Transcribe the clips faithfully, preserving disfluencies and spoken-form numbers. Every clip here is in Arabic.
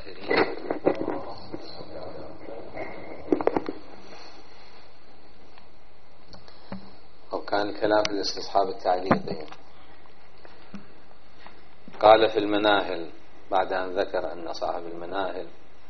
الكريم. وكان الكلام في الاستصحاب التعليقي. قال في المناهل بعد أن ذكر أن صاحب المناهل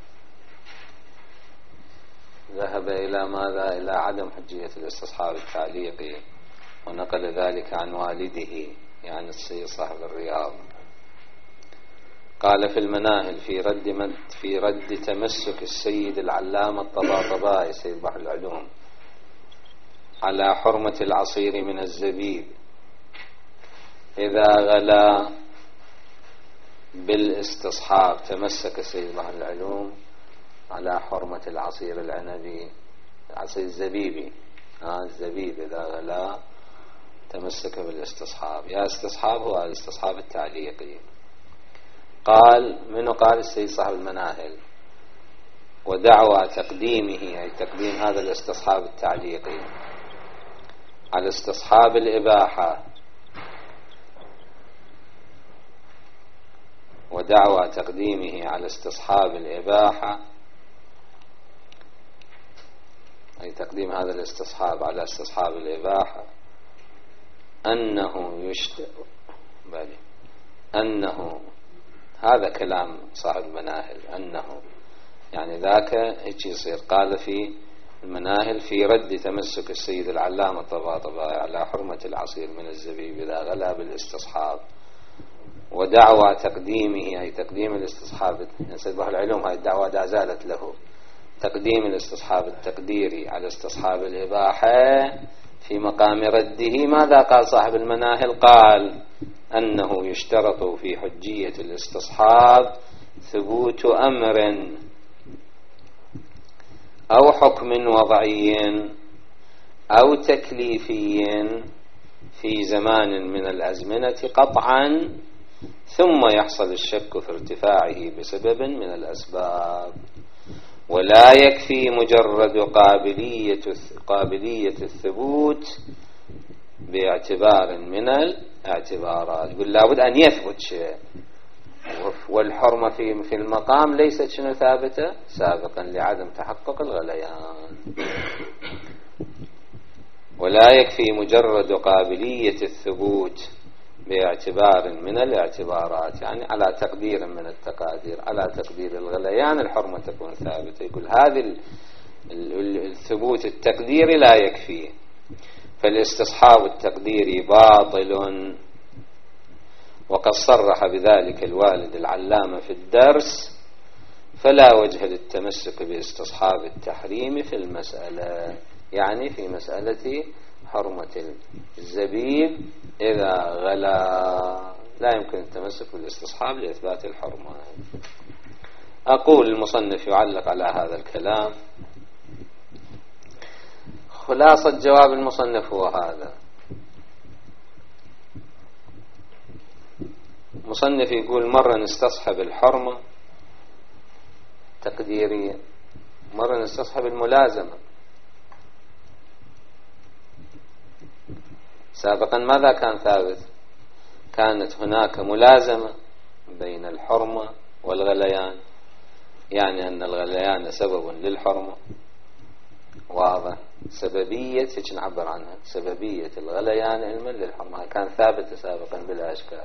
ذهب إلى ماذا؟ إلى عدم حجية الاستصحاب التعليقي، ونقل ذلك عن والده يعني السيد صاحب الرياض. قال في المناهل في رد مد في رد تمسك السيد العلامة الطباطبائي سيد بحر العلوم على حرمة العصير من الزبيب إذا غلا بالاستصحاب. تمسك السيد بحر العلوم على حرمة العصير العنبي، العصير الزبيبي، آه الزبيب إذا غلا تمسك بالاستصحاب. يا استصحاب هو الاستصحاب التعليقي. قال منه؟ قال السيد صاحب المناهل: ودعوى تقديمه، أي تقديم هذا الاستصحاب التعليقي على استصحاب الإباحة، ودعوى تقديمه على استصحاب الإباحة، أي تقديم هذا الاستصحاب على استصحاب الإباحة، أنه يشتر بل أنه، هذا كلام صاحب المناهل، أنه يعني ذاك هيك يصير. قال في المناهل في رد تمسك السيد العلامة الطباطبائي على حرمة العصير من الزبيب إذا غلا بالاستصحاب، ودعوى تقديمه، أي تقديم الاستصحاب. سيد بحر العلوم هاي الدعوة لا زالت له، تقديم الاستصحاب التقديري على استصحاب الإباحة في مقام رده. ماذا قال صاحب المناهل؟ قال أنه يشترط في حجية الاستصحاب ثبوت أمر أو حكم وضعي أو تكليفي في زمان من الأزمنة قطعا، ثم يحصل الشك في ارتفاعه بسبب من الأسباب، ولا يكفي مجرد قابلية قابلية الثبوت باعتبار من الاعتبارات. يقول لابد أن يثبت شيء، والحرمة في في المقام ليست شنو ثابتة سابقا لعدم تحقق الغليان. ولا يكفي مجرد قابلية الثبوت باعتبار من الاعتبارات، يعني على تقدير من التقادير، على تقدير الغليان الحرمة تكون ثابتة. يقول هذا الثبوت التقديري لا يكفي، فالاستصحاب التقديري باطل. وقد صرح بذلك الوالد العلامة في الدرس، فلا وجه للتمسك باستصحاب التحريم في المسألة، يعني في مسألة حرمة الزبيب إذا غلا لا يمكن التمسك بالاستصحاب لإثبات الحرمة. أقول المصنف يعلق على هذا الكلام. خلاصة جواب المصنف هو هذا. المصنف يقول مرة نستصحب الحرمة تقديريا، مرة نستصحب الملازمة. سابقا ماذا كان ثابت؟ كانت هناك ملازمة بين الحرمة والغليان، يعني أن الغليان سبب للحرمة، واضح. سببية هيك نعبر عنها، سببية الغليان علما للحرمة كان ثابت سابقا بلا إشكال.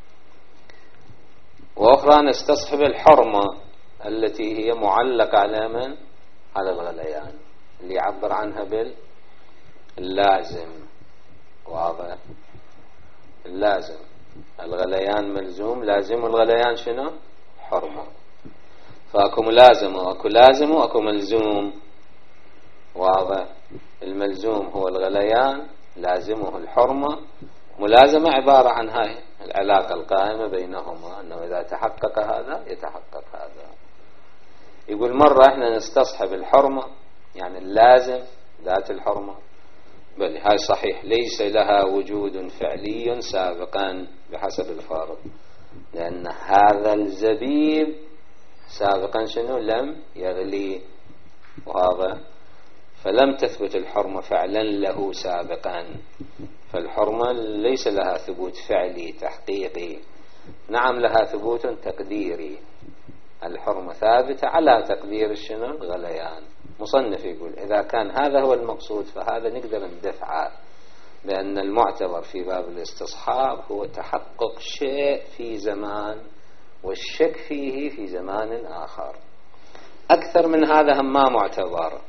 وأخرى نستصحب الحرمة التي هي معلقة على من؟ على الغليان، اللي يعبر عنها باللازم، واضح. اللازم الغليان ملزوم، لازم الغليان شنو؟ حرمة. فأكو ملازم وأكو لازم وأكو ملزوم، واضح. الملزوم هو الغليان، لازمه الحرمة. ملازمة عبارة عن هاي العلاقة القائمة بينهما، أنه إذا تحقق هذا يتحقق هذا. يقول مرة إحنا نستصحب الحرمة يعني اللازم ذات الحرمة، بل هاي صحيح ليس لها وجود فعلي سابقا بحسب الفارض، لأن هذا الزبيب سابقا شنو؟ لم يغلي، وهذا فلم تثبت الحرمة فعلا له سابقا، فالحرمة ليس لها ثبوت فعلي تحقيقي، نعم لها ثبوت تقديري. الحرمة ثابتة على تقدير شنو الغليان. مصنف يقول إذا كان هذا هو المقصود فهذا نقدر ندفعه بأن المعتبر في باب الاستصحاب هو تحقق شيء في زمان والشك فيه في زمان آخر. أكثر من هذا هم ما معتبر.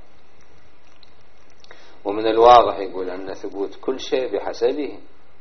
ومن الواضح يقول أن ثبوت كل شيء بحسبه.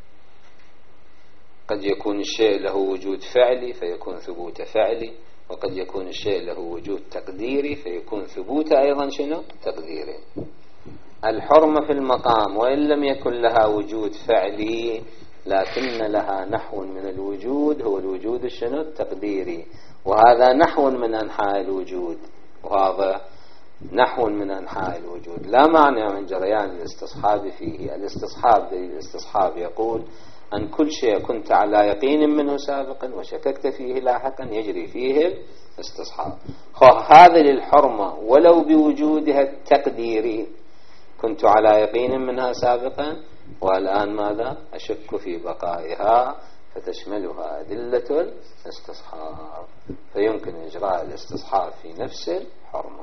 قد يكون الشيء له وجود فعلي فيكون ثبوت فعلي، وقد يكون الشيء له وجود تقديري فيكون ثبوت أيضا شنو تقديري. الحرمة في المقام وإن لم يكن لها وجود فعلي لكن لها نحو من الوجود، هو الوجود الشنو التقديري، وهذا نحو من أنحاء الوجود، وهذا نحو من أنحاء الوجود. لا معنى من جريان الاستصحاب فيه. الاستصحاب الاستصحاب يقول أن كل شيء كنت على يقين منه سابقا وشككت فيه لاحقا يجري فيه الاستصحاب. هذا للحرمة ولو بوجودها التقديري، كنت على يقين منها سابقا والآن ماذا أشك في بقائها، فتشملها أدلة الاستصحاب، فيمكن إجراء الاستصحاب في نفس الحرمة.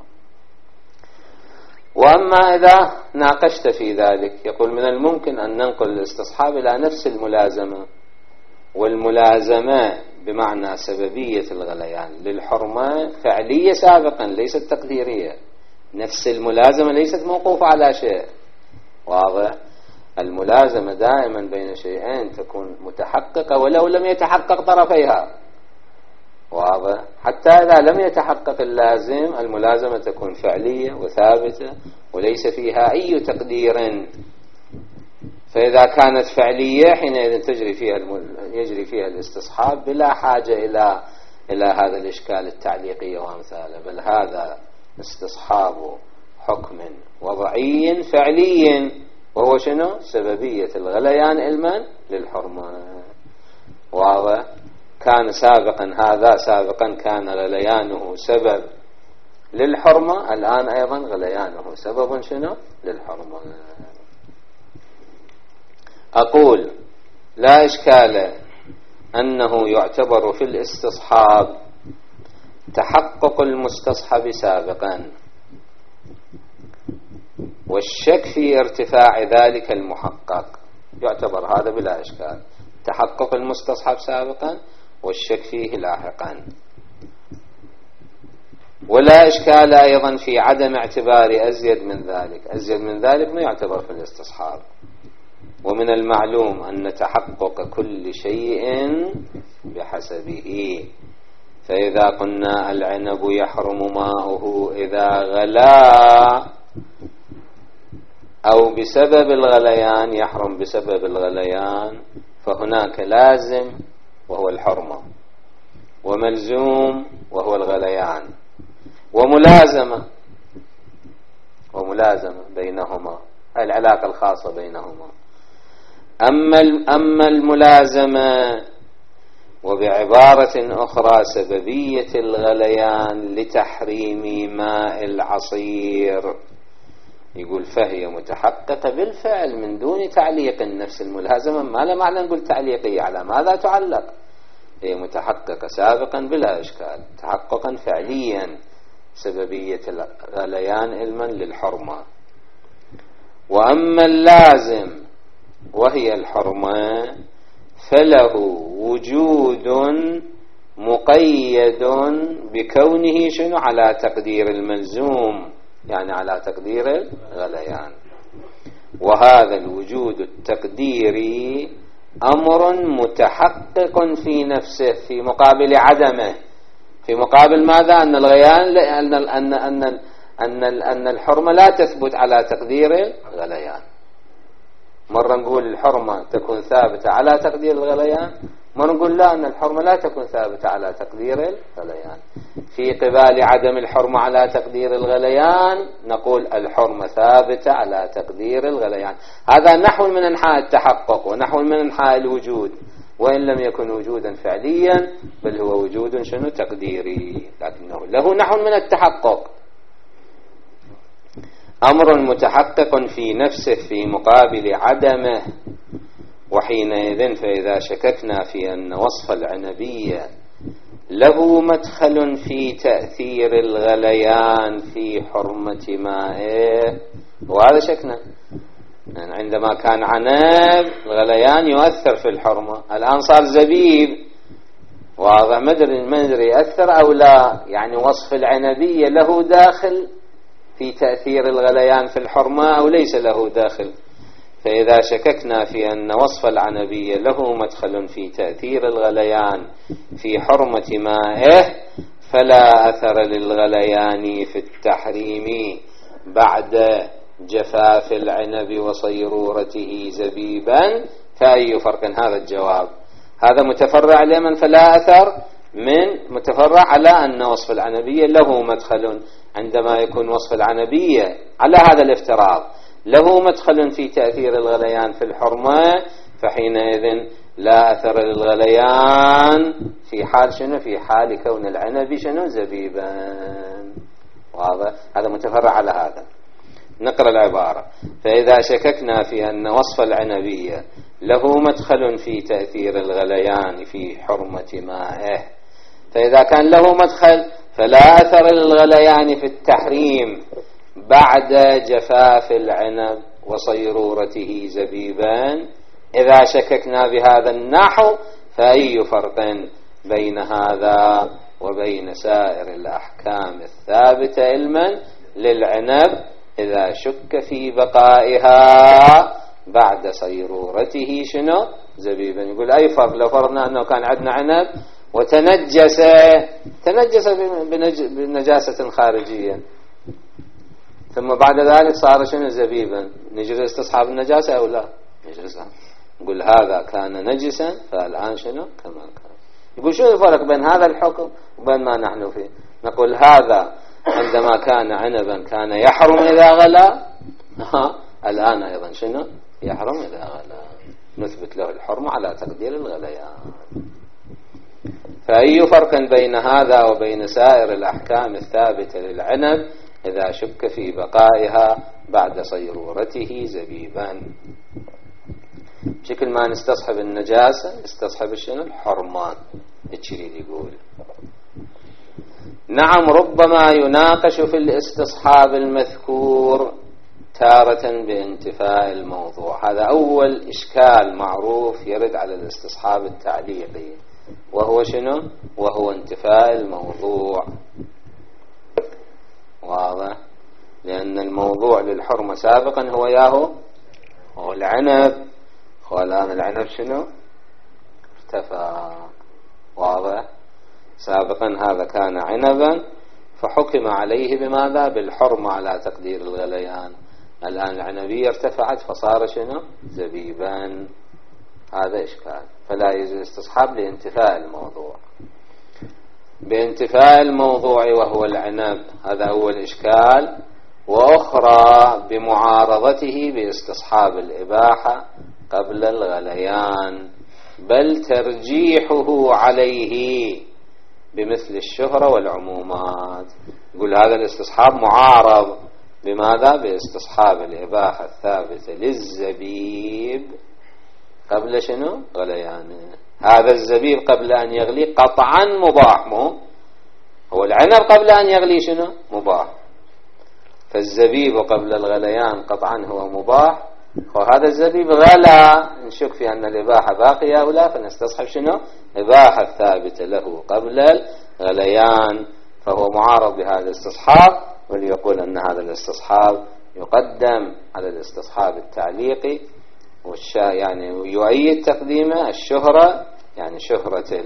وأما إذا ناقشت في ذلك يقول من الممكن أن ننقل الاستصحاب إلى نفس الملازمة، والملازمة بمعنى سببية الغليان للحرمة فعلية سابقا ليست تقديرية. نفس الملازمة ليست موقوفة على شيء. واضح؟ الملازمة دائما بين شيئين تكون متحققة ولو لم يتحقق طرفيها. واضح؟ حتى إذا لم يتحقق اللازم الملازمة تكون فعلية وثابتة وليس فيها أي تقدير. فإذا كانت فعلية حينئذ تجري فيها المل... يجري فيها الاستصحاب بلا حاجة إلى إلى هذا الإشكال التعليقي وأمثاله، بل هذا استصحاب حكم وضعي فعلي، وهو شنو؟ سببية الغليان علما للحرمة. واضح؟ كان سابقا هذا سابقا كان غليانه سبب للحرمة، الآن أيضا غليانه سبب شنو؟ للحرمة. أقول لا إشكال أنه يعتبر في الاستصحاب تحقق المستصحب سابقا والشك في ارتفاع ذلك المحقق، يعتبر هذا بلا إشكال، تحقق المستصحب سابقا والشك فيه لاحقا. ولا إشكال أيضا في عدم اعتبار أزيد من ذلك. أزيد من ذلك ما يعتبر في الاستصحاب. ومن المعلوم أن تحقق كل شيء بحسبه، فإذا قلنا العنب يحرم ماؤه إذا غلا أو بسبب الغليان يحرم بسبب الغليان، فهناك لازم وهو الحرمة، وملزوم وهو الغليان، وملازمة وملازمة بينهما، العلاقة الخاصة بينهما. أما أما الملازمة وبعبارة أخرى سببية الغليان لتحريم ماء العصير، يقول فهي متحققة بالفعل من دون تعليق. نفس الملازمة ما لا معنى نقول تعليقية، على ماذا تعلق؟ هي متحققة سابقا بلا إشكال تحققا فعليا سببية الغليان علما للحرمة. وأما اللازم وهي الحرمة فله وجود مقيد بكونه شنو؟ على تقدير الملزوم، يعني على تقدير الغليان. وهذا الوجود التقديري أمر متحقق في نفسه في مقابل عدمه. في مقابل ماذا؟ أن الغليان أن أن أن أن أن الحرمة لا تثبت على تقدير الغليان. مرة نقول الحرمة تكون ثابتة على تقدير الغليان، مرة نقول لا، أن الحرمة لا تكون ثابتة على تقدير الغليان. في قبال عدم الحرمة على تقدير الغليان نقول الحرمة ثابتة على تقدير الغليان. هذا نحو من أنحاء التحقق ونحو من أنحاء الوجود، وإن لم يكن وجودا فعليا بل هو وجود شنو؟ تقديري، لكنه له نحو من التحقق. أمر متحقق في نفسه في مقابل عدمه. وحينئذ فإذا شككنا في أن وصف العنبية له مدخل في تأثير الغليان في حرمة مائه، وهذا شكنا يعني عندما كان عنب الغليان يؤثر في الحرمة، الآن صار زبيب واضح مدري مدري يأثر أو لا، يعني وصف العنبية له داخل في تأثير الغليان في الحرمة أو ليس له داخل. فإذا شككنا في أن وصف العنبية له مدخل في تأثير الغليان في حرمة مائه فلا أثر للغليان في التحريم بعد جفاف العنب وصيرورته زبيبا. فأي فرق؟ هذا الجواب. هذا متفرع لمن فلا أثر، من متفرع على أن وصف العنبية له مدخل. عندما يكون وصف العنبية على هذا الافتراض له مدخل في تأثير الغليان في الحرمة، فحينئذ لا أثر للغليان في حال شنو؟ في حال كون العنب شنو؟ زبيبا. واضح؟ هذا متفرع على هذا. نقرأ العبارة: فإذا شككنا في أن وصف العنبية له مدخل في تأثير الغليان في حرمة مائه، فإذا كان له مدخل فلا أثر للغليان في التحريم بعد جفاف العنب وصيرورته زبيبا. إذا شككنا بهذا النحو فأي فرق بين هذا وبين سائر الأحكام الثابتة علما للعنب إذا شك في بقائها بعد صيرورته شنو؟ زبيبا. يقول أي فرق لو فرضنا أنه كان عندنا عنب وتنجس تنجس بنجاسة خارجية ثم بعد ذلك صار شنو؟ زبيبا، نجري استصحاب النجاسة أو لا؟ نجري. نقول هذا كان نجسا فالآن شنو؟ كما كان. يقول شو الفرق بين هذا الحكم وبين ما نحن فيه؟ نقول هذا عندما كان عنبا كان يحرم إذا غلا، الآن أيضا شنو؟ يحرم إذا غلا، نثبت له الحرمة على تقدير الغليان. فأي فرق بين هذا وبين سائر الأحكام الثابتة للعنب إذا شك في بقائها بعد صيرورته زبيبا؟ بشكل ما نستصحب النجاسة استصحب شنو؟ الحرمان. الشريد يقول نعم ربما يناقش في الاستصحاب المذكور تارة بانتفاء الموضوع. هذا أول إشكال معروف يرد على الاستصحاب التعليقي، وهو شنو؟ وهو انتفاء الموضوع. واضح؟ لأن الموضوع للحرمة سابقا هو ياهو هو العنب، والآن العنب شنو؟ ارتفع. واضح؟ سابقا هذا كان عنبا فحكم عليه بماذا؟ بالحرمة على تقدير الغليان. الآن العنبية ارتفعت فصار شنو؟ زبيبا. هذا إشكال. فلا يجوز استصحاب لانتفاء الموضوع. بانتفاء الموضوع وهو العنب، هذا أول إشكال. وأخرى بمعارضته باستصحاب الإباحة قبل الغليان، بل ترجيحه عليه بمثل الشهرة والعمومات. يقول هذا الاستصحاب معارض بماذا؟ باستصحاب الإباحة الثابتة للزبيب قبل شنو؟ غليانه. هذا الزبيب قبل أن يغلي قطعا مباح، مو هو العنب قبل أن يغلي شنو؟ مباح. فالزبيب قبل الغليان قطعا هو مباح، وهذا الزبيب غلا نشك في أن الإباحة باقية أو لا، فنستصحب شنو؟ إباحة ثابتة له قبل الغليان، فهو معارض بهذا الاستصحاب. وليقول أن هذا الاستصحاب يقدم على الاستصحاب التعليقي، والشا يعني يؤيد تقديمه الشهرة، يعني شهرة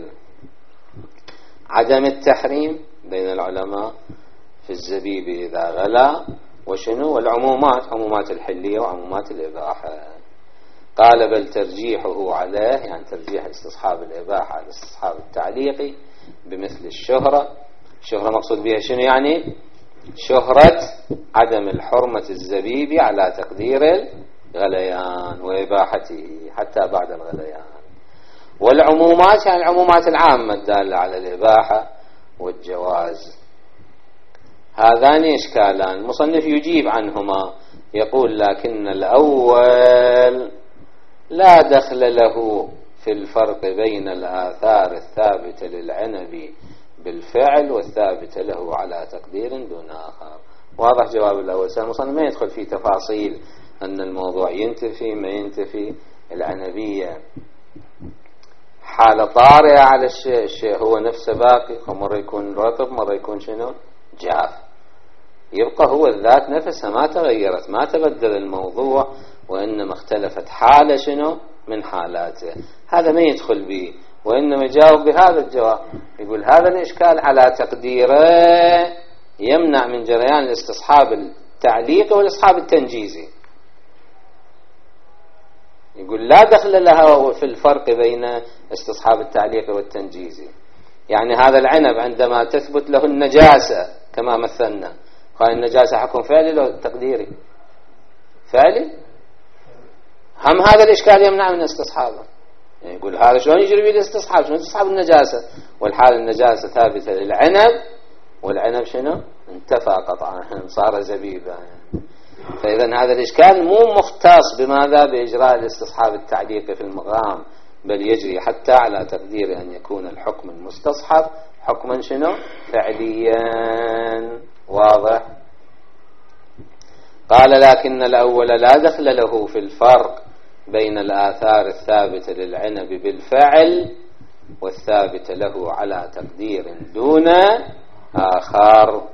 عدم التحريم بين العلماء في الزبيب إذا غلا، وشنو؟ والعمومات، عمومات الحلية وعمومات الإباحة. قال بل ترجيحه عليه، يعني ترجيح استصحاب الإباحة على الاستصحاب التعليقي بمثل الشهرة. الشهرة مقصود بها شنو؟ يعني شهرة عدم الحرمة الزبيب على تقدير الغليان وإباحته حتى بعد الغليان. والعمومات يعني العمومات العامة الدالة على الإباحة والجواز. هذان إشكالان المصنف يجيب عنهما، يقول لكن الأول لا دخل له في الفرق بين الآثار الثابتة للعنب بالفعل والثابتة له على تقدير دون آخر. واضح جواب الأول. المصنف ما يدخل في تفاصيل أن الموضوع ينتفي ما ينتفي. العنبية حالة طارئة على الشيء، الشيء هو نفسه باقي، مرة يكون رطب مرة يكون شنو جاف، يبقى هو الذات نفسها ما تغيرت، ما تبدل الموضوع، وإنما اختلفت حالة شنو من حالاته. هذا ما يدخل به، وإنما يجاوب بهذا الجواب، يقول هذا الإشكال على تقديره يمنع من جريان الاستصحاب التعليقي والاستصحاب التنجيزي. يقول لا دخل لها في الفرق بين استصحاب التعليقي والتنجيزي. يعني هذا العنب عندما تثبت له النجاسة كما مثلنا، قال النجاسة حكم فعلي لو تقديري فعلي، هم هذا الإشكال يمنع من استصحابه. يعني يقول هذا شلون يجري به الاستصحاب، شلون استصحاب النجاسة والحال النجاسة ثابتة للعنب، والعنب شنو انتفى قطعا صار زبيبا. يعني فإذا هذا الإشكال مو مختص بماذا بإجراء الاستصحاب التعليقي في المقام، بل يجري حتى على تقدير أن يكون الحكم المستصحب حكما شنو فعليا. واضح. قال لكن الأول لا دخل له في الفرق بين الآثار الثابتة للعنب بالفعل والثابتة له على تقدير دون آخر.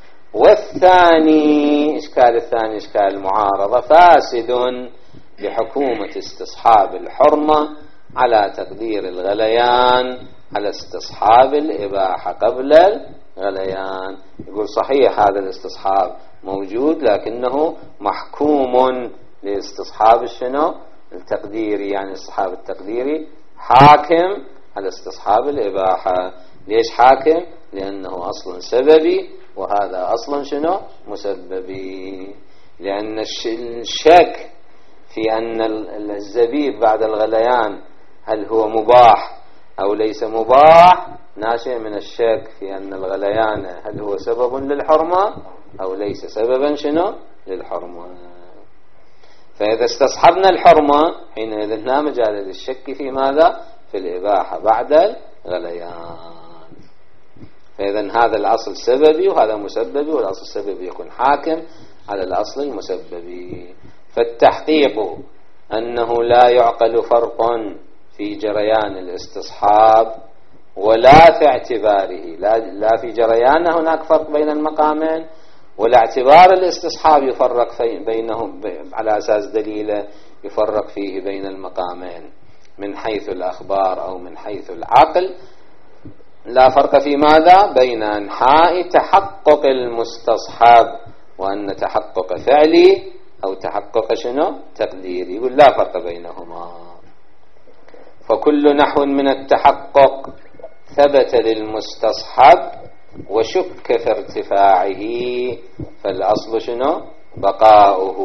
والثاني إشكال الثاني إشكال المعارضة فاسد بحكومة استصحاب الحرمة على تقدير الغليان على استصحاب الإباحة قبل الغليان. يقول صحيح هذا الاستصحاب موجود، لكنه محكوم لاستصحاب الشنو التقديري، يعني الاستصحاب التقديري حاكم على استصحاب الإباحة. ليش حاكم؟ لأنه أصلا سببي وهذا أصلا شنو مسببي. لأن الشك في أن الزبيب بعد الغليان هل هو مباح أو ليس مباح ناشئ من الشك في أن الغليان هل هو سبب للحرمة أو ليس سببا شنو للحرمة. فإذا استصحبنا الحرمة حينئذ لا مجال للشك في ماذا في الإباحة بعد الغليان. فإذا هذا الأصل سببي وهذا مسببي، والأصل السببي يكون حاكم على الأصل المسببي. فالتحقيق أنه لا يعقل فرق في جريان الاستصحاب ولا في اعتباره، لا, لا في جريان هناك فرق بين المقامين، ولا اعتبار الاستصحاب يفرق بينهم على أساس دليل يفرق فيه بين المقامين من حيث الأخبار أو من حيث العقل. لا فرق في ماذا بين أنحاء تحقق المستصحب، وأن تحقق فعلي أو تحقق شنو تقديري. يقول لا فرق بينهما. فكل نحو من التحقق ثبت للمستصحب وشك في ارتفاعه فالأصل شنو بقاؤه.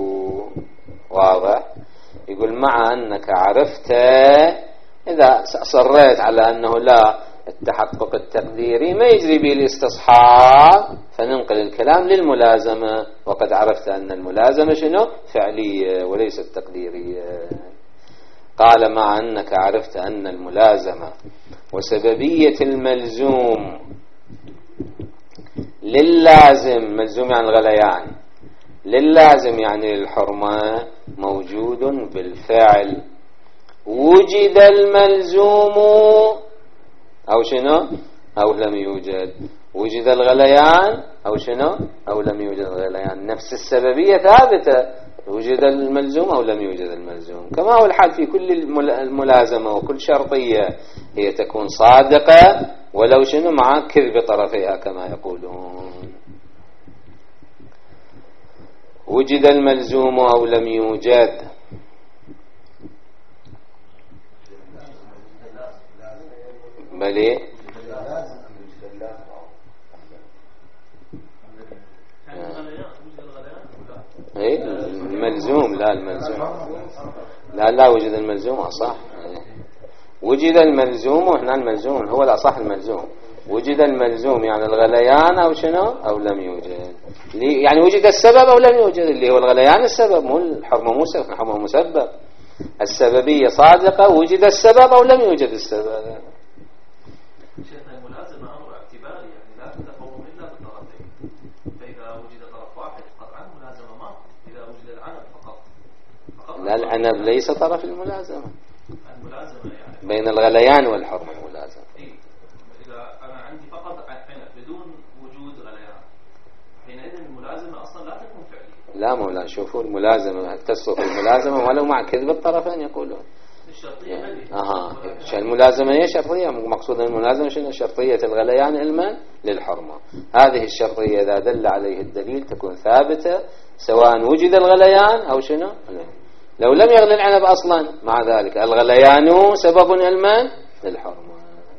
واضح. يقول مع أنك عرفت إذا صريت على أنه لا التحقق التقديري ما يجري به الاستصحاب فننقل الكلام للملازمة، وقد عرفت أن الملازمة شنو فعلية وليست تقديرية. قال مع أنك عرفت أن الملازمة وسببية الملزوم للازم، ملزوم يعني الغليان، للازم يعني الحرمة موجود بالفعل، وجد الملزوم أو شنو أو لم يوجد، وجد الغليان أو شنو أو لم يوجد الغليان، نفس السببية ثابتة، وجد الملزوم أو لم يوجد الملزوم. كما هو الحال في كل الملازمة وكل شرطية، هي تكون صادقة ولو شنو مع كذب طرفيها كما يقولون. وجد الملزوم أو لم يوجد. بلي ايه الملزوم، لا الملزوم لا لا وجد الملزوم أصح. وجد الملزوم، وهنا الملزوم هو الأصح الملزوم. وجد الملزوم يعني الغليان أو شنو أو لم يوجد، يعني وجد السبب أو لم يوجد، اللي هو الغليان السبب، مو الحرمة مو سبب، الحرمة مسبب. السببية صادقة وجد السبب أو لم يوجد السبب. شيخنا الملازمة أمر اعتباري، يعني لا تتقوم إلا بالطرفين، فإذا وجد طرف واحد قطعا ملازمة ما، إذا وجد العنب فقط, فقط لا، العنب ليس طرف الملازمة. الملازمة يعني بين الغليان والحرمة الملازمة. إيه؟ إذا أنا عندي فقط عنب بدون وجود غليان، حينئذ الملازمة أصلا لا تكون فعلية. لا مولانا، شوفوا الملازمة تصف الملازمة ولو مع كذب الطرفين يقولون. الشرطية يعني. أها، الملازمة هي شرطية، مقصود الملازمة شنو؟ شرطية الغليان علما للحرمة. هذه الشرطية إذا دل عليه الدليل تكون ثابتة سواء وجد الغليان أو شنو. لو لم يغلي العنب أصلا مع ذلك الغليان سبب علما للحرمة.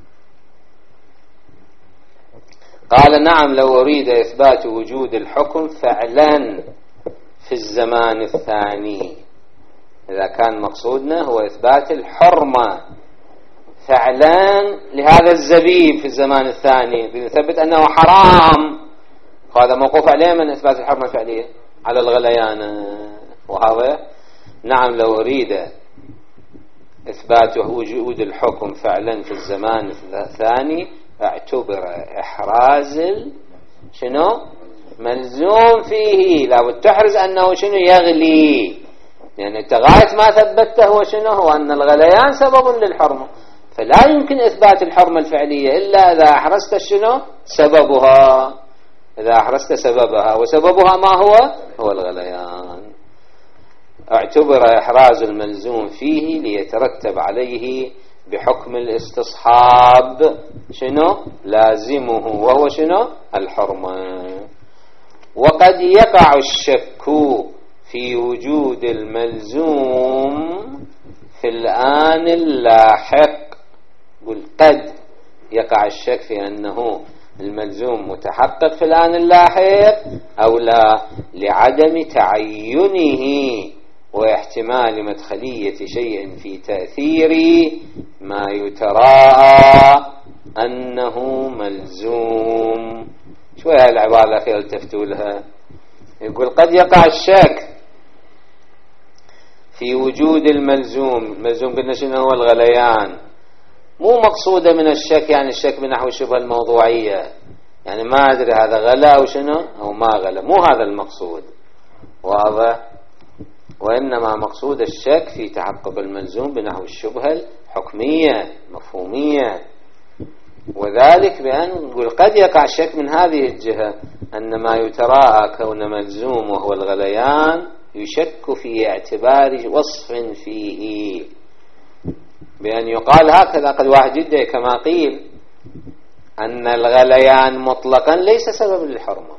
قال نعم لو أريد إثبات وجود الحكم فعلا في الزمان الثاني، إذا كان مقصودنا هو إثبات الحرمة فعلا لهذا الزبيب في الزمان الثاني، بنثبت أنه حرام، هذا موقوف عليه من إثبات الحرمة الفعلية على الغليان. وهذا نعم لو أريد إثبات وجود الحكم فعلا في الزمان الثاني اعتبر إحراز شنو ملزوم فيه، لابد تحرز أنه شنو يغلي، يعني انت غاية ما ثبته هو شنو هو أن الغليان سبب للحرمة، فلا يمكن إثبات الحرمة الفعلية إلا إذا أحرزت شنو سببها، إذا أحرزت سببها، وسببها ما هو هو الغليان. اعتبر إحراز الملزوم فيه ليترتب عليه بحكم الاستصحاب شنو لازمه وهو شنو الحرمة. وقد يقع الشك في وجود الملزوم في الآن اللاحق، قل قد يقع الشك في أنه الملزوم متحقق في الآن اللاحق أو لا، لعدم تعينه واحتمال مدخلية شيء في تأثير ما يتراءى أنه ملزوم. شوية العبارة الأخيرة التفتوا لها، يقول قد يقع الشك في وجود الملزوم. الملزوم قلنا شنو هو الغليان، مو مقصودة من الشك يعني الشك بنحو الشبهة الموضوعية، يعني ما أدري هذا غلا أو شنو أو ما غلا، مو هذا المقصود، واضح؟ وإنما مقصود الشك في تحقق الملزوم بنحو الشبهة الحكمية مفهومية، وذلك بأن نقول قد يقع الشك من هذه الجهة أن ما يتراءى كون ملزوم وهو الغليان يشك في اعتبار وصف فيه، بأن يقال هكذا قد واحد جدا كما قيل أن الغليان مطلقا ليس سبب للحرمة،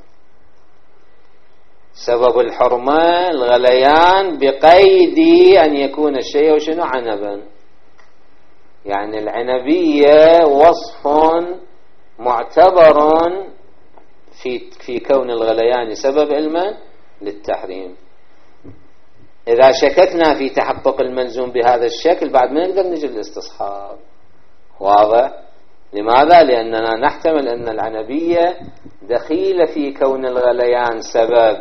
سبب الحرمة الغليان بقيد أن يكون الشيء شنو عنبا، يعني العنبية وصف معتبر في في كون الغليان سبب علما للتحريم. إذا شككنا في تحقق الملزوم بهذا الشكل بعد ما نقدر نجي للاستصحاب، واضح؟ لماذا؟ لأننا نحتمل أن العنبية دخيلة في كون الغليان سبب،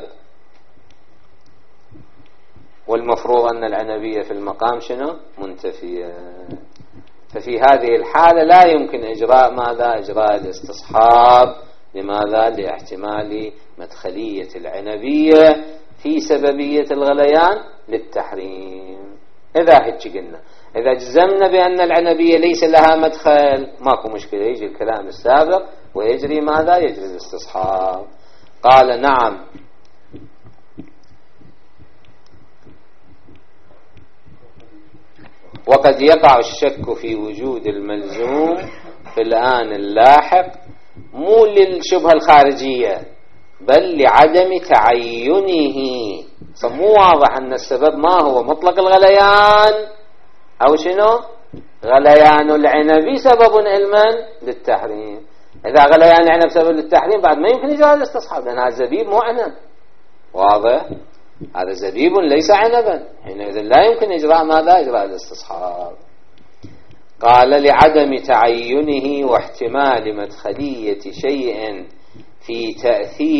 والمفروض أن العنبية في المقام شنو منتفية، ففي هذه الحالة لا يمكن إجراء ماذا إجراء الاستصحاب. لماذا؟ لاحتمال مدخلية العنبية في سببية الغليان للتحريم. إذا هيك قلنا، إذا جزمنا بأن العنبية ليس لها مدخل ماكو مشكلة، يجي الكلام السابق ويجري ماذا يجري الاستصحاب. قال نعم وقد يقع الشك في وجود الملزوم في الآن اللاحق مو للشبهة الخارجية بل لعدم تعينه، مو واضح أن السبب ما هو مطلق الغليان أو شنو غليان العنب سبب علما للتحريم. إذا غليان العنب سبب للتحريم بعد ما يمكن إجراء الاستصحاب، لأن هذا الزبيب مو عنب، واضح؟ هذا زبيب ليس عنبا، حينئذ لا يمكن إجراء ماذا إجراء الاستصحاب. قال لعدم تعينه واحتمال مدخلية شيء في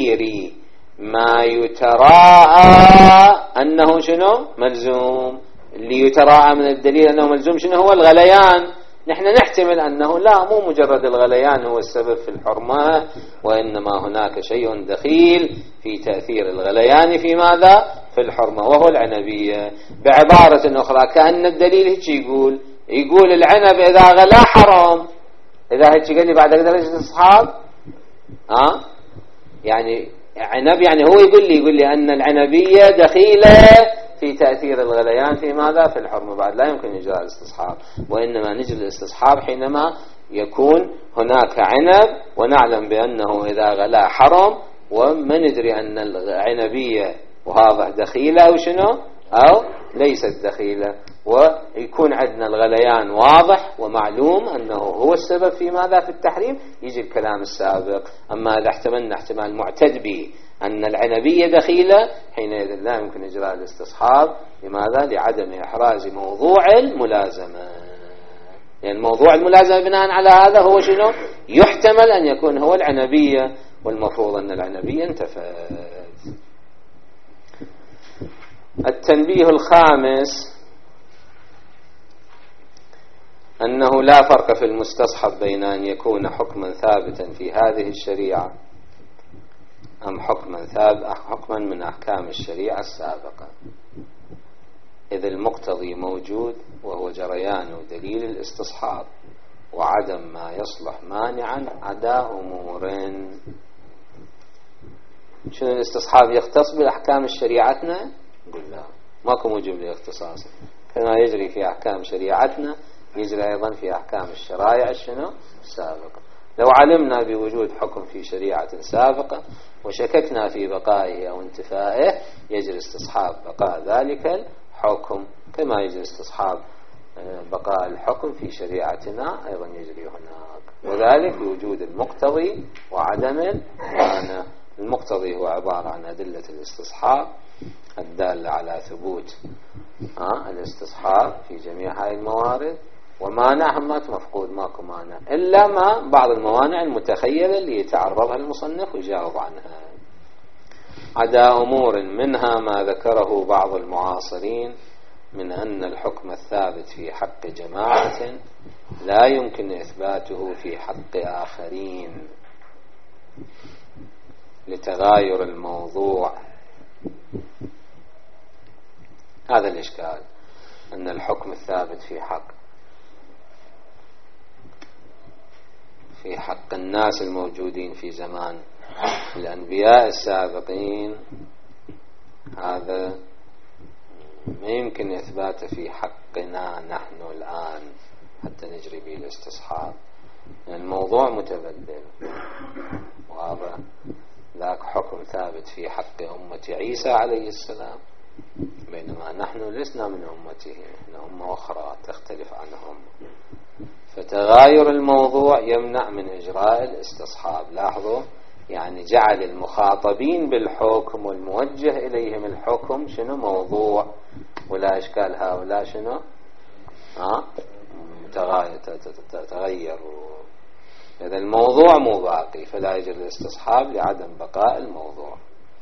تأثير ما يتراءى أنه شنو ملزوم، اللي يتراعى من الدليل أنه ملزوم شنو هو الغليان. نحن نحتمل أنه لا، مو مجرد الغليان هو السبب في الحرمة، وإنما هناك شيء دخيل في تأثير الغليان في ماذا؟ في الحرمة، وهو العنبية. بعبارة أخرى كأن الدليل هيك يقول يقول العنب إذا غلا حرام. إذا هيك قال لي بعد درجة الصحاب ها أه؟ يعني عنب، يعني هو يقول لي يقول لي أن العنبية دخيلة في تأثير الغليان في ماذا؟ في الحرمة. بعد لا يمكن إجراء الاستصحاب، وإنما نجري الاستصحاب حينما يكون هناك عنب ونعلم بأنه إذا غلا حرم، وما ندري أن العنبية وهذا دخيلة أو شنو أو ليست دخيلة، ويكون عندنا الغليان واضح ومعلوم أنه هو السبب في ماذا؟ في التحريم، يجي الكلام السابق. أما إذا احتملنا احتمال معتد به أن العنبية دخيلة، حينئذ لا يمكن إجراء الاستصحاب. لماذا؟ لعدم إحراز موضوع الملازمة. يعني موضوع الملازمة بناء على هذا هو شنو؟ يحتمل أن يكون هو العنبية، والمفروض أن العنبية انتفت. التنبيه الخامس أنه لا فرق في المستصحب بين أن يكون حكما ثابتا في هذه الشريعة أم حكما ثابت حكما من أحكام الشريعة السابقة، إذ المقتضي موجود وهو جريان دليل الاستصحاب، وعدم ما يصلح مانعا عدا أمور. شنو الاستصحاب يختص بالأحكام الشريعتنا؟ نقول لا، ماكو موجب لاختصاصه. كما يجري في أحكام شريعتنا يجري أيضا في أحكام الشرائع شنو السابقة. لو علمنا بوجود حكم في شريعة سابقة وشككنا في بقائه أو انتفائه، يجري استصحاب بقاء ذلك الحكم، كما يجري استصحاب بقاء الحكم في شريعتنا أيضا يجري هناك، وذلك بوجود المقتضي وعدم المانع. المقتضي هو عبارة عن أدلة الاستصحاب الدالة على ثبوت ها الاستصحاب في جميع هاي الموارد، ومانع همات مفقود، ماكو مانع إلا ما بعض الموانع المتخيلة اللي يتعرضها المصنف ويجاوب عنها. عدا أمور منها ما ذكره بعض المعاصرين من أن الحكم الثابت في حق جماعة لا يمكن إثباته في حق آخرين لتغاير الموضوع. هذا الإشكال، أن الحكم الثابت في حق في حق الناس الموجودين في زمان الأنبياء السابقين، هذا ما يمكن إثباته في حقنا نحن الآن حتى نجري به الاستصحاب، يعني الموضوع متبدل. وهذا ذاك حكم ثابت في حق أمة عيسى عليه السلام، بينما نحن لسنا من أمته، نحن أمة أخرى تختلف عنهم. فتغاير الموضوع يمنع من إجراء الاستصحاب. لاحظوا، يعني جعل المخاطبين بالحكم والموجه إليهم الحكم شنو موضوع، ولا إشكال هؤلاء شنو ها تغير تغير إذا الموضوع مو باقي، فلا يجري الاستصحاب لعدم بقاء الموضوع.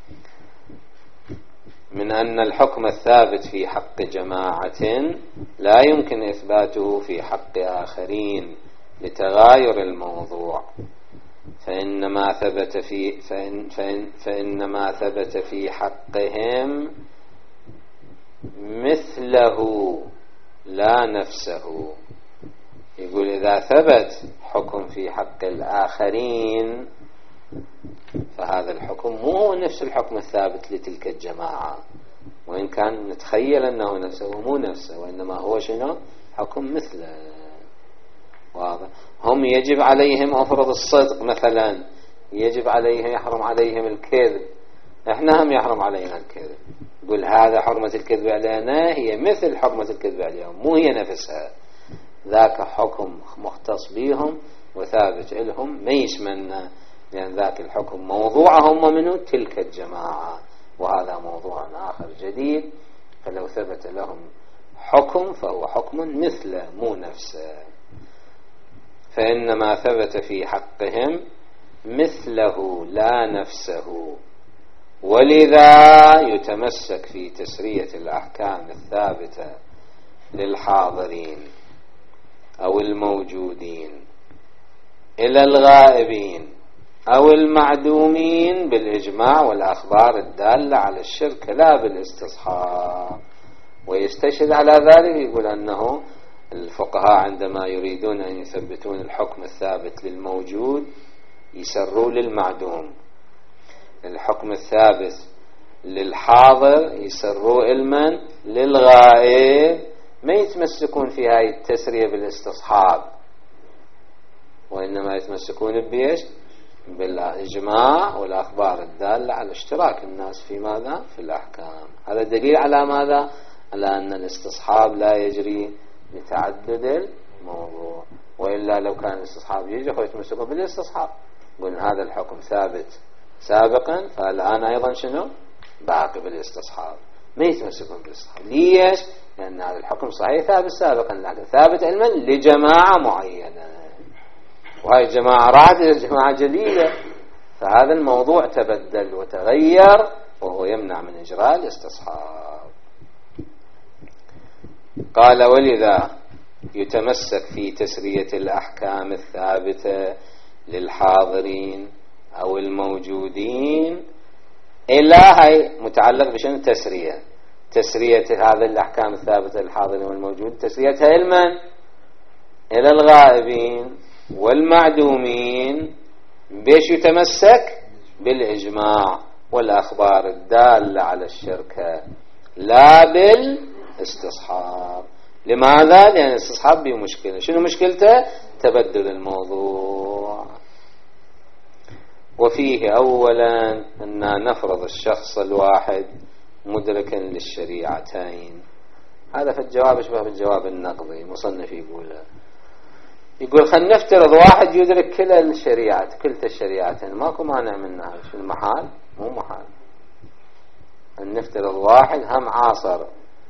من أن الحكم الثابت في حق جماعة لا يمكن إثباته في حق آخرين لتغاير الموضوع، فإنما ثبت في فإن فإن فإنما ثبت في حقهم مثله لا نفسه. يقول إذا ثبت حكم في حق الآخرين فهذا الحكم مو نفس الحكم الثابت لتلك الجماعة، وإن كان نتخيل أنه نفسه، مو نفسه، وإنما هو شنو حكم مثله. واضح؟ هم يجب عليهم أفرض الصدق مثلا، يجب عليهم يحرم عليهم الكذب، احنا هم يحرم علينا الكذب. يقول هذا حرمة الكذب علينا هي مثل حرمة الكذب عليهم، مو هي نفسها. ذاك حكم مختص بهم وثابت لهم، ما يشملنا، لأن ذاك الحكم موضوعهم ومنه تلك الجماعة، وهذا موضوع آخر جديد. فلو ثبت لهم حكم فهو حكم مثله مو نفسه. فإنما ثبت في حقهم مثله لا نفسه، ولذا يتمسك في تسرية الأحكام الثابتة للحاضرين أو الموجودين إلى الغائبين أو المعدومين بالإجماع والأخبار الدالة على الشرك لا بالاستصحاب. ويستشهد على ذلك يقول أنه الفقهاء عندما يريدون أن يثبتون الحكم الثابت للموجود يسروا للمعدوم، الحكم الثابت للحاضر يسروا المن للغائب، ما يتمسكون في هاي التسرية بالاستصحاب، وإنما يتمسكون بيش بالإجماع والأخبار الدالة على اشتراك الناس في ماذا؟ في الأحكام. هذا دليل على ماذا؟ على أن الاستصحاب لا يجري لتعدد الموضوع، وإلا لو كان الاستصحاب يجري ويتمسكون بالاستصحاب قلنا هذا الحكم ثابت سابقا فالآن أيضا شنو؟ باقي بالاستصحاب، ما يتمسكون بالاستصحاب. ليش؟ لأن هذا الحكم صحيح ثابت سابقا لكن ثابت علما لجماعة معينة، وهي الجماعة رادة جماعة جليلة، فهذا الموضوع تبدل وتغير وهو يمنع من إجراء الاستصحاب. قال ولذا يتمسك في تسرية الأحكام الثابتة للحاضرين أو الموجودين إلى هاي متعلق بشأن التسرية، تسرية هذه الأحكام الثابتة للحاضرين والموجود تسريتها علما إلى الغائبين والمعدومين بيش يتمسك بالإجماع والأخبار الدالة على الشركة لا بالاستصحاب. لماذا؟ لأن الاستصحاب به مشكلة. شنو مشكلته؟ تبدل الموضوع. وفيه أولا أن نفرض الشخص الواحد مدركا للشريعتين. هذا في الجواب يشبه بالجواب النقضي. مصنف يقوله يقول خلينا نفترض واحد يدرك كل الشريعات كلتا الشريعتين، ماكو مانع منها. شو المحال؟ مو محال أن نفترض واحد هم عاصر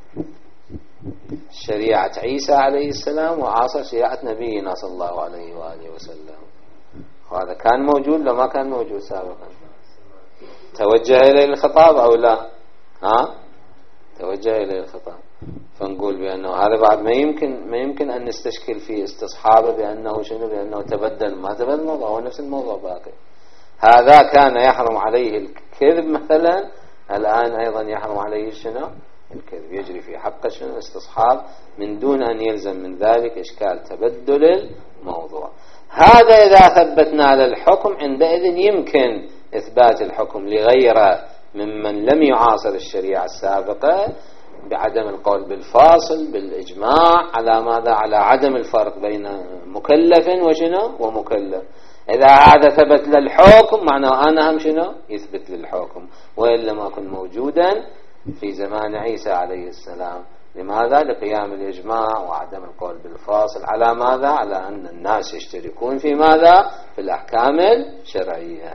شريعة عيسى عليه السلام وعاصر شريعة نبينا صلى الله عليه وآله وسلم، وهذا كان موجود لو ما كان موجود سابقا؟ توجه إليه الخطاب أو لا؟ ها؟ توجه إليه الخطاب. فنقول بأنه هذا بعد ما يمكن ما يمكن أن نستشكل في استصحابه بأنه شنو؟ بأنه تبدل. ما تبدل الموضوع، هو نفس الموضوع باقي. هذا كان يحرم عليه الكذب مثلا، الآن أيضا يحرم عليه شنو؟ الكذب. يجري في حقه شنو؟ استصحاب من دون أن يلزم من ذلك إشكال تبدل الموضوع. هذا إذا ثبتنا على الحكم عندئذ يمكن إثبات الحكم لغيره ممن لم يعاصر الشريعة السابقة بعدم القول بالفاصل بالإجماع على ماذا؟ على عدم الفرق بين مكلف وشنو ومكلف. إذا هذا ثبت للحكم معناه أنا هم شنو؟ يثبت للحكم، وإلا ما كن موجودا في زمان عيسى عليه السلام. لماذا؟ لقيام الإجماع وعدم القول بالفاصل على ماذا؟ على أن الناس يشتركون في ماذا؟ في الأحكام الشرعية.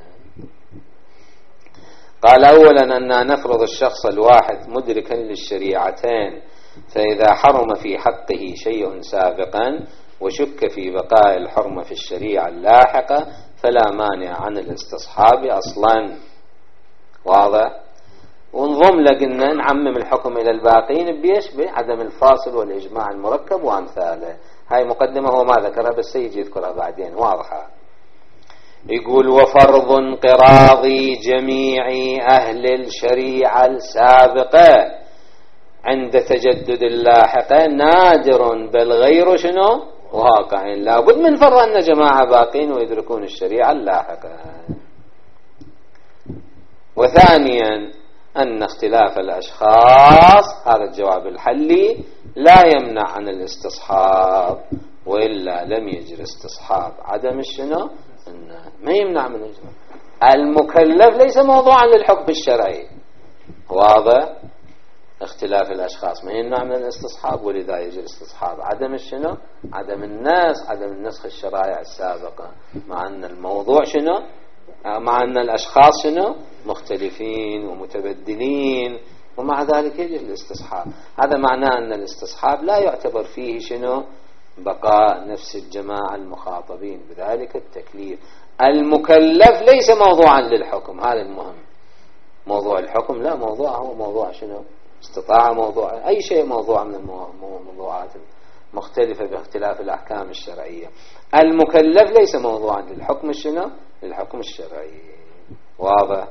قال أولا أن نفرض الشخص الواحد مدركا للشريعتين، فإذا حرم في حقه شيء سابقا وشك في بقاء الحرمة في الشريعة اللاحقة فلا مانع عن الاستصحاب أصلا. واضح؟ ونضم لقلنا نعمم الحكم إلى الباقين بيش بعدم الفاصل والإجماع المركب وأمثاله. هاي مقدمة هو ما ذكرها بس يجي يذكرها بعدين واضحة. يقول وفرض انقراض جميع أهل الشريعة السابقة عند تجدد اللاحقة نادر بل غير شنو واقع، لابد من فرض أن جماعة باقين ويدركون الشريعة اللاحقة. وثانيا أن اختلاف الأشخاص، هذا الجواب الحلي، لا يمنع عن الاستصحاب، وإلا لم يجري استصحاب عدم الشنو ما يمنع من الإجماع. المكلف ليس موضوعا للحكم الشرعي. واضح؟ اختلاف الأشخاص ما يمنع من الاستصحاب، ولذا يجري استصحاب عدم الشنو عدم النسخ عدم النسخ الشرائع السابقة، مع أن الموضوع شنو مع أن الأشخاص شنو مختلفين ومتبدلين، ومع ذلك يجري الاستصحاب. هذا معناه أن الاستصحاب لا يعتبر فيه شنو بقاء نفس الجماعة المخاطبين بذلك التكليف. المكلف ليس موضوعا للحكم، هذا المهم. موضوع الحكم لا، موضوع هو موضوع شنو استطاعة موضوع، أي شيء موضوع من الموضوعات مختلفة باختلاف الأحكام الشرعية. المكلف ليس موضوعا للحكم الشنو؟ للحكم الشرعي. واضح؟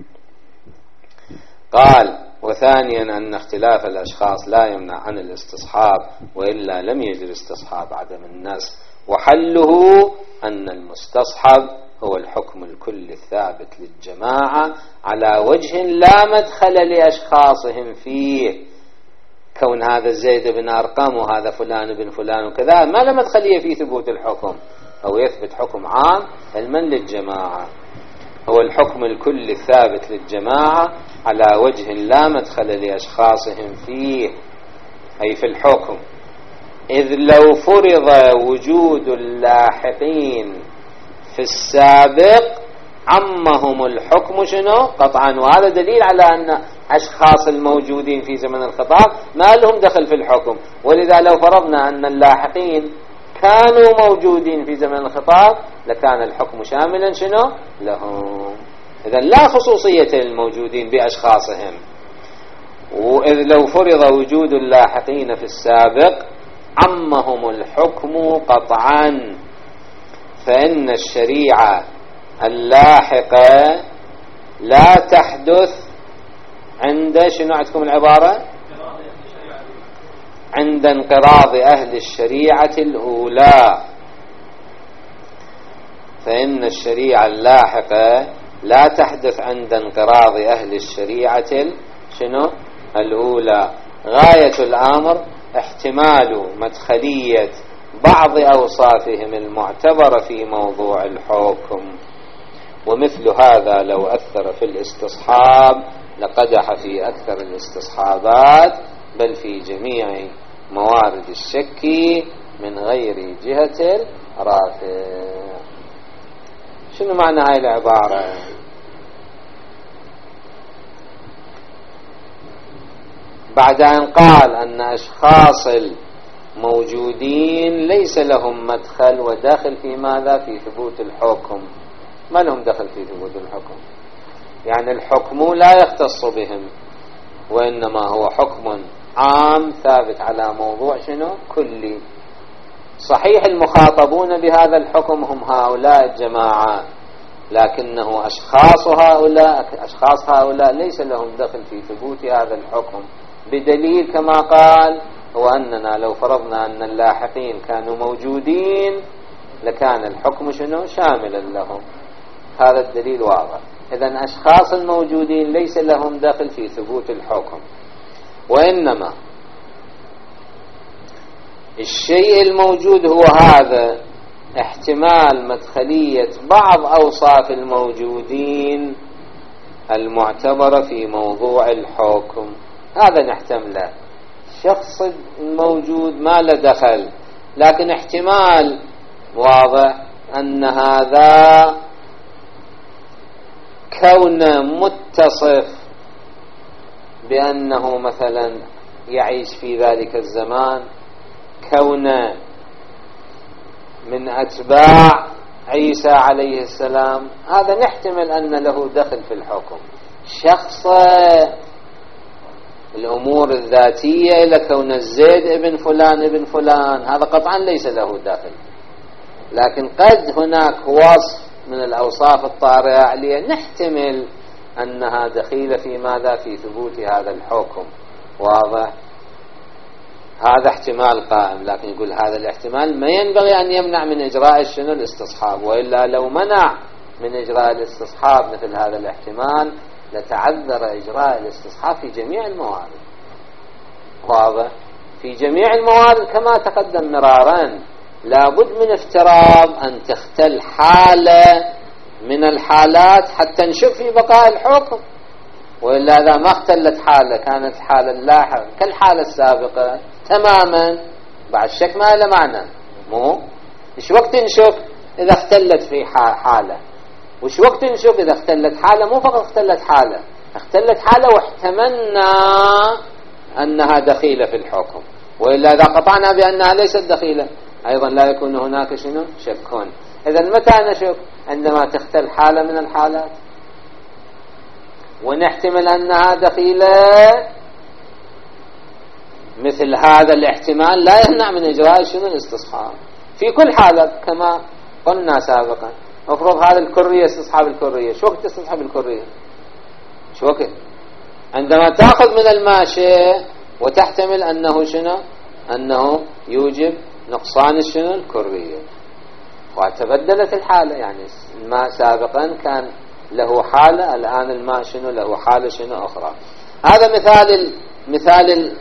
قال: وثانيا أن اختلاف الأشخاص لا يمنع عن الاستصحاب، وإلا لم يجري استصحاب عدم النسخ، وحله أن المستصحب هو الحكم الكلي الثابت للجماعة على وجه لا مدخل لأشخاصهم فيه، كون هذا زيد بن أرقم وهذا فلان بن فلان وكذا ما له مدخلية في ثبوت الحكم، أو يثبت حكم عام علما للجماعة. هو الحكم الكلي الثابت للجماعة على وجه لا مدخل لأشخاصهم فيه، أي في الحكم، إذ لو فرض وجود اللاحقين في السابق عمهم الحكم شنو؟ قطعا. وهذا دليل على أن أشخاص الموجودين في زمن الخطاب ما لهم دخل في الحكم، ولذا لو فرضنا أن اللاحقين كانوا موجودين في زمن الخطاب لكان الحكم شاملا شنو؟ لهم. إذن لا خصوصية للموجودين بأشخاصهم. وإذ لو فرض وجود اللاحقين في السابق عمهم الحكم قطعا، فإن الشريعة اللاحقة لا تحدث عند شنو عندكم العبارة؟ عند انقراض أهل الشريعة الأولى. فإن الشريعة اللاحقة لا تحدث عند انقراض أهل الشريعة شنو؟ الأولى. غاية الأمر احتمال مدخلية بعض أوصافهم المعتبرة في موضوع الحكم، ومثل هذا لو أثر في الاستصحاب لقدح في أكثر الاستصحابات، بل في جميع موارد الشك من غير جهة الرافع. شنو معنى هاي العبارة؟ بعد أن قال أن أشخاص الموجودين ليس لهم مدخل وداخل في ماذا؟ في ثبوت الحكم. ما لهم دخل في ثبوت الحكم، يعني الحكم لا يختص بهم، وإنما هو حكم عام ثابت على موضوع شنو؟ كلي. صحيح المخاطبون بهذا الحكم هم هؤلاء الجماعة، لكنه أشخاص هؤلاء أشخاص هؤلاء ليس لهم دخل في ثبوت هذا الحكم، بدليل كما قال: هو أننا لو فرضنا أن اللاحقين كانوا موجودين لكان الحكم شنو؟ شاملا لهم. هذا الدليل واضح. إذن أشخاص الموجودين ليس لهم دخل في ثبوت الحكم، وإنما الشيء الموجود هو هذا احتمال مدخلية بعض أوصاف الموجودين المعتبرة في موضوع الحكم. هذا نحتمله. شخص موجود ما له دخل، لكن احتمال واضح أن هذا كونه متصف بأنه مثلا يعيش في ذلك الزمان، كونه من أتباع عيسى عليه السلام، هذا نحتمل أن له دخل في الحكم. شخص الأمور الذاتية إلى كون الزيد ابن فلان ابن فلان، هذا قطعا ليس له دخل، لكن قد هناك وصف من الأوصاف الطارئة عليه نحتمل أنها دخيلة في ماذا؟ في ثبوت هذا الحكم. واضح؟ هذا احتمال قائم، لكن يقول هذا الاحتمال ما ينبغي أن يمنع من إجراء شنو؟ الاستصحاب، وإلا لو منع من إجراء الاستصحاب مثل هذا الاحتمال لتعذر إجراء الاستصحاب في جميع الموارد. واضح؟ في جميع الموارد كما تقدم مرارا لابد من افتراض أن تختل حالة من الحالات حتى نشك في بقاء الحكم، وإلا إذا ما اختلت حالة كانت الحالة اللاحقة كالحالة السابقة تماما، بعد الشك ما له معنى. مو إيش وقت نشك إذا اختلت في حالة، وإيش وقت نشك إذا اختلت حالة، مو فقط اختلت حالة، اختلت حالة واحتملنا أنها دخيلة في الحكم، وإلا إذا قطعنا بأنها ليست دخيلة أيضا لا يكون هناك شنو؟ شك. إذن متى نشك؟ عندما تختل حالة من الحالات ونحتمل أنها دخيلة مثل هذا الاحتمال لا يمنع من إجراء شنو الاستصحاب في كل حالة كما قلنا سابقا. افرض هذا الكرية استصحاب الكرية، شو وقت تستصحب الكرية؟ شو وقت؟ عندما تأخذ من الماء شيء وتحتمل أنه شنو؟ أنه يوجب نقصان شنو الكرية، وتبدلت الحالة. يعني الماء سابقا كان له حالة، الآن الماء شنو له حالة شنو أخرى. هذا مثال ال مثال ال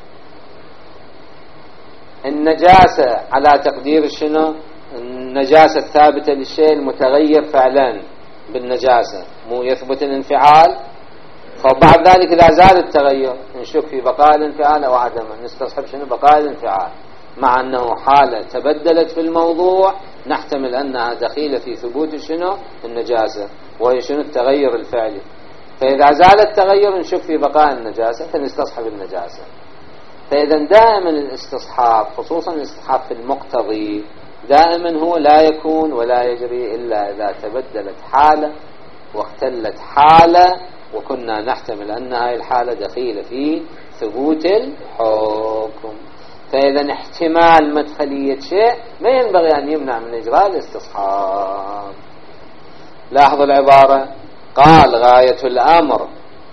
النجاسة على تقدير شنو النجاسة الثابتة للشيء المتغير فعلا بالنجاسة، مو يثبت الانفعال، فبعد ذلك إذا زال التغير نشك في بقاء الانفعال أو عدمه، نستصحب شنو بقاء الانفعال، مع أنه حالة تبدلت في الموضوع نحتمل أنها دخيلة في ثبوت شنو النجاسة، وهي شنو التغير الفعلي. فإذا زال التغير نشك في بقاء النجاسة فنستصحب النجاسة. فإذا دائما الاستصحاب، خصوصا الاستصحاب في المقتضي، دائما هو لا يكون ولا يجري إلا إذا تبدلت حالة واختلت حالة وكنا نحتمل أن هذه الحالة دخيلة في ثبوت الحكم. فإذا احتمال مدخلية شيء ما ينبغي أن يمنع من إجراء الاستصحاب. لاحظوا العبارة، قال غاية الأمر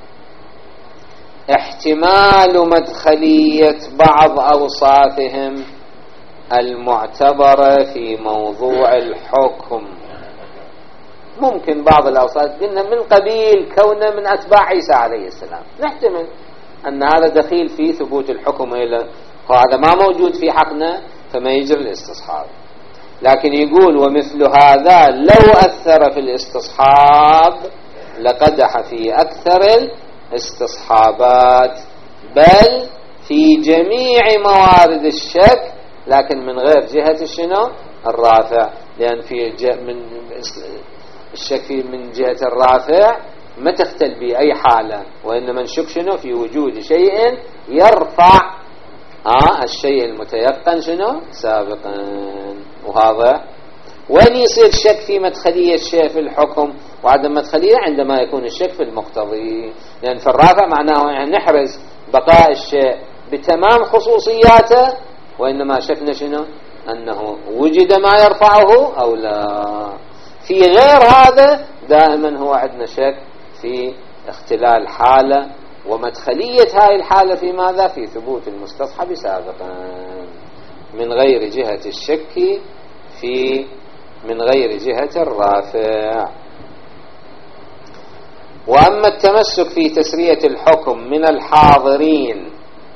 احتمال مدخلية بعض أوصافهم المعتبرة في موضوع الحكم. ممكن بعض الأوصاف قلنا من قبيل كونه من أتباع عيسى عليه السلام، نحتمل أن هذا دخيل في ثبوت الحكم، إلى وهذا ما موجود في حقنا فما يجري الاستصحاب. لكن يقول ومثل هذا لو أثر في الاستصحاب لقدح في أكثر الاستصحابات، بل في جميع موارد الشك، لكن من غير جهة شنو الرافع، لأن في من الشك في من جهة الرافع ما تختل به أي حالة، وإنما نشك شنو في وجود شيء يرفع آه الشيء المتيقن شنو سابقا. وهذا وين يصير شك في مدخلية الشيء في الحكم وعدم مدخلية؟ عندما يكون الشك في المقتضي، لأن في الرافع معناه يعني نحرز بقاء الشيء بتمام خصوصياته، وإنما شكنا شنو أنه وجد ما يرفعه أو لا. في غير هذا دائما هو عندنا شك في اختلال حالة ومدخلية هاي الحالة في ماذا؟ في ثبوت المستصحب سابقا، من غير جهة الشك في من غير جهة الرافع. وأما التمسك في تسرية الحكم من الحاضرين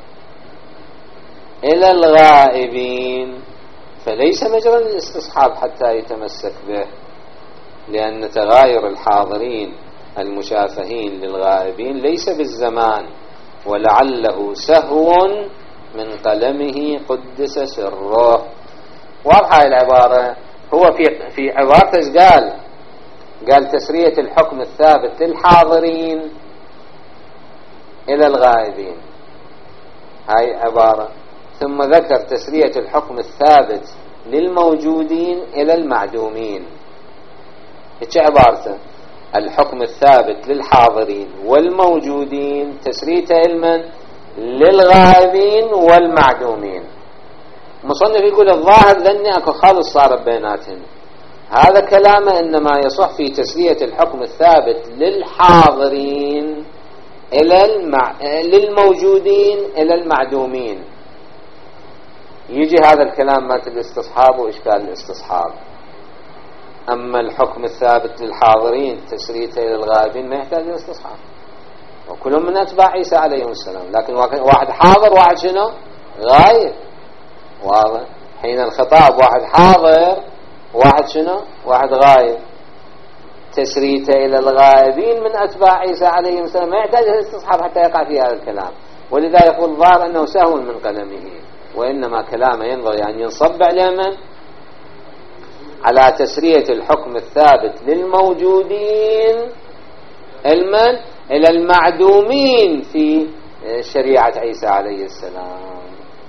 إلى الغائبين فليس مجرى الاستصحاب حتى يتمسك به، لأن تغاير الحاضرين المشافهين للغائبين ليس بالزمان، ولعله سهو من قلمه قدس سره. واضحة العبارة. هو في في عبارته قال قال تسرية الحكم الثابت للحاضرين إلى الغائبين، هاي عبارة، ثم ذكر تسرية الحكم الثابت للموجودين إلى المعدومين. إيش عبارته؟ الحكم الثابت للحاضرين والموجودين تسريته علما للغائبين والمعدومين. مصنف يقول الظاهر لأني أكو خالص صار بيناتهم، هذا كلامه إنما يصح في تسرية الحكم الثابت للحاضرين إلى المع... للموجودين إلى المعدومين. يجي هذا الكلام مات الاستصحاب وإشكال الاستصحاب. أما الحكم الثابت للحاضرين تسريته إلى الغائبين ما يحتاج الاستصحاب، وكلهم من أتباع عيسى عليه السلام، لكن واحد حاضر واحد شنو غايب. واضح؟ حين الخطاب واحد حاضر واحد شنو واحد غايب، تسريته إلى الغائبين من أتباع عيسى عليه السلام ما يحتاج الاستصحاب حتى يقع في هذا الكلام. ولذا يقول الظاهر أنه سهو من قلمه، وإنما كلامه ينبغي أن ينصب على من؟ على تسرية الحكم الثابت للموجودين المن إلى المعدومين في شريعة عيسى عليه السلام.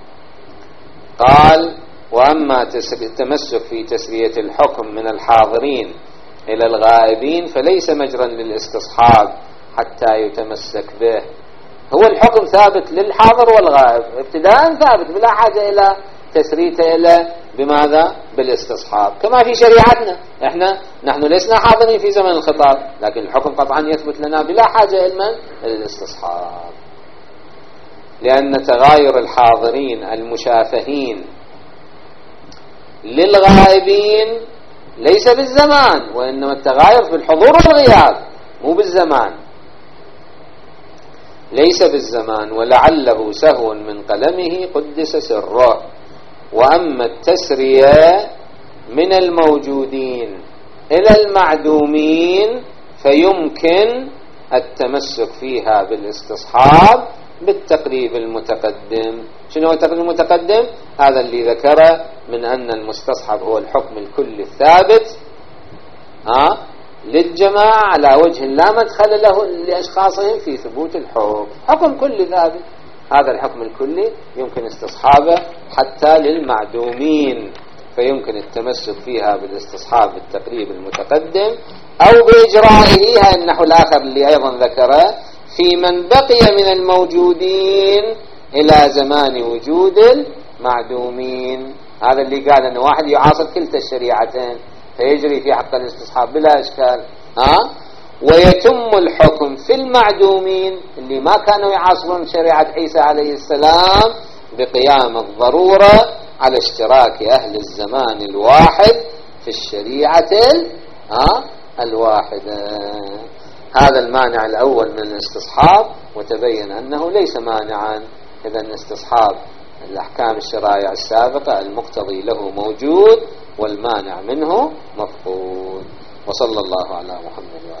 قال وأما التمسك في تسرية الحكم من الحاضرين إلى الغائبين فليس مجرا للاستصحاب حتى يتمسك به، هو الحكم ثابت للحاضر والغائب ابتداء ثابت بلا حاجة إلى تسريته إلى بماذا؟ بالاستصحاب، كما في شريعتنا. احنا نحن لسنا حاضرين في زمن الخطاب، لكن الحكم قطعا يثبت لنا بلا حاجة إلى الاستصحاب، لأن تغاير الحاضرين المشافهين للغائبين ليس بالزمان، وإنما التغاير في الحضور والغياب مو بالزمان، ليس بالزمان. ولعله سهو من قلمه قدس سره. وأما التسرية من الموجودين إلى المعدومين فيمكن التمسك فيها بالاستصحاب بالتقريب المتقدم. شنو هو التقريب المتقدم؟ هذا اللي ذكره من أن المستصحب هو الحكم الكلي الثابت ها للجماعة على وجه لا مدخل له لأشخاصهم في ثبوت الحكم، حكم كلي ثابت. هذا الحكم الكلي يمكن استصحابه حتى للمعدومين، فيمكن التمسك فيها بالاستصحاب بالتقريب المتقدم أو بإجرائه. هذا النحو الآخر اللي أيضا ذكره في من بقي من الموجودين إلى زمان وجود المعدومين. هذا اللي قال أن واحد يعاصر كلتا الشريعتين فيجري في حق الاستصحاب بلا إشكال. ها ويتم الحكم في المعدومين اللي ما كانوا يعاصرون شريعة عيسى عليه السلام بقيام الضرورة على اشتراك أهل الزمان الواحد في الشريعة ها الواحدة. هذا المانع الأول من الاستصحاب، وتبين أنه ليس مانعا. إذن استصحاب الأحكام الشرائع السابقة المقتضي له موجود والمانع منه مفقود. وصلى الله على محمد.